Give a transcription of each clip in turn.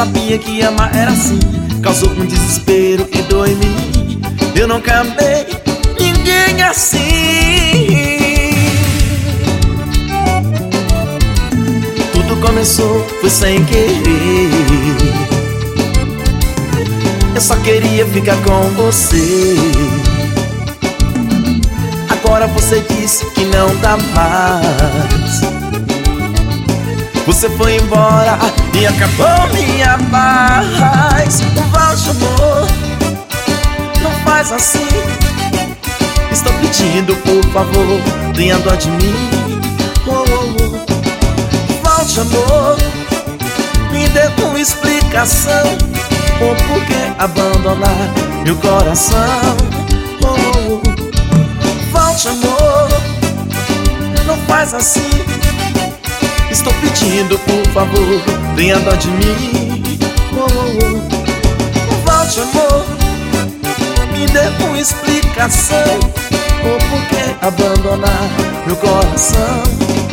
sabia que amar era assim, causou um desespero e dor em mim. Eu nunca amei ninguém assim. Tudo começou, foi sem querer. Eu só queria ficar com você. Agora você disse que não dá mais. Você foi embora e acabou minha paz. Volte, amor, não faz assim. Estou pedindo, por favor, tenha dó de mim. Volte, amor, me dê uma explicação. O porquê abandonar meu coração. Volte, amor, não faz assim. Estou pedindo, por favor, tenha dó de mim. Volte, amor, me dê uma explicação. O porquê abandonar meu coração.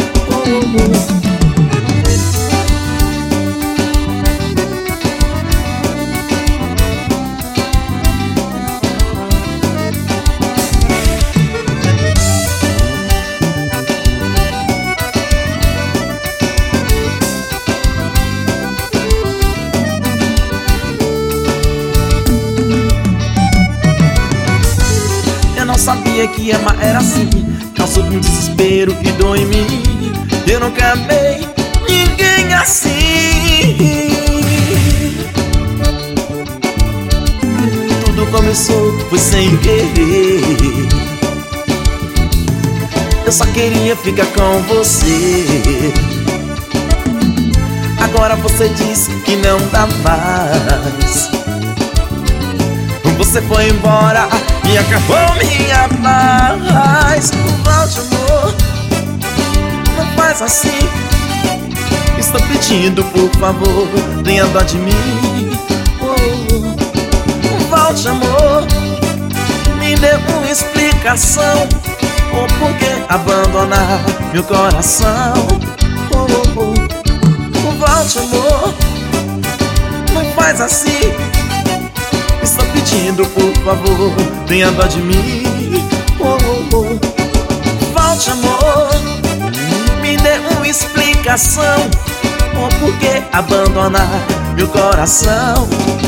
Eu não sabia que amar era assim, causou um desespero e dor em mim. Eu nunca amei ninguém assim. Tudo começou, foi sem querer. Eu só queria ficar com você. Agora você disse que não dá mais. Você foi embora e acabou minha paz. Volte, amor, não faz assim. Estou pedindo, por favor, tenha dó de mim. Volte, amor, me dê uma explicação. O porquê abandonar meu coração. Volte, amor, não faz assim. Estou pedindo, por favor, tenha dó de mim. Volte, amor, me dê uma explicação. O porquê abandonar meu coração.